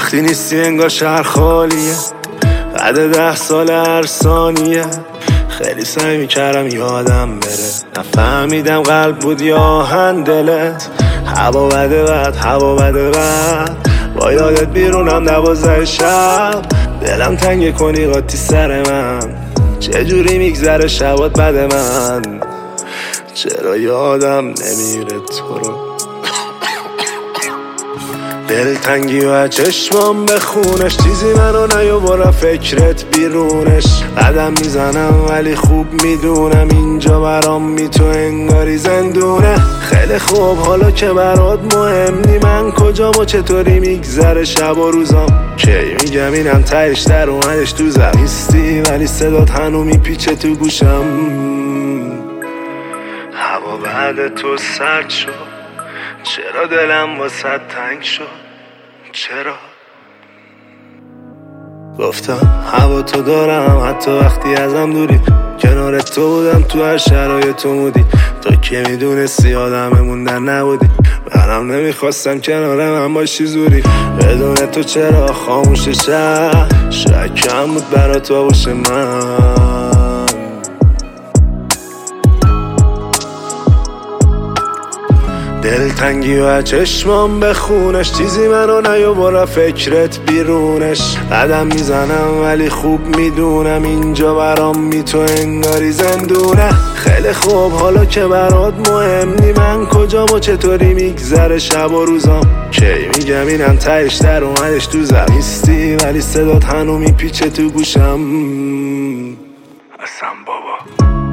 وقتی نیستی انگار شهر خالیه، بعد 10 سال هر ثانیه. خیلی سعی میکردم یادم بره، نفهمیدم قلب بود یا آهن دلت. هوا بده بد، هوا بده بد، با یادت بیرونم 12 شب. دلم تنگ کنی قاطی سر من، چجوری میگذره شبات بد من. چرا یادم نمیره تو رو، دلتنگی و چشمام به خونش. چیزی منو نیاورد فکرت بیرونش. قدم میزنم ولی خوب میدونم اینجا برام تو انگاری زندونه. خیلی خوب حالا که برات مهم نی من کجام و چطوری میگذره شب و روزام. کی میگم اینم تهش در اومدش تو زمیستی، ولی صدات هنو میپیچه تو گوشم. هوا بعد تو سرد شد، چرا دلم واسه تنگ شد، چرا؟ گفتم هوا تو دارم حتی وقتی ازم دوری. کنار تو بودم تو هر شرایط و مودی. تو که میدونستی آدممون در نبودی، منم نمیخواستم کنار من باشی زوری. بدون تو چرا خاموش شد، شکم بود برا تو باشه من. دلتنگی و چشمام به خونش. چیزی منو نیاورد فکرت بیرونش. قدم میزنم ولی خوب میدونم اینجا برام تو انگاری زندونه. خیلی خوب حالا که برات مهم نی من کجام و چطوری میگذره شب و روزام. کی میگم اینم تهش در اومدش تو زمیستی، ولی صدات هنو میپیچه تو گوشم. اصلا بابا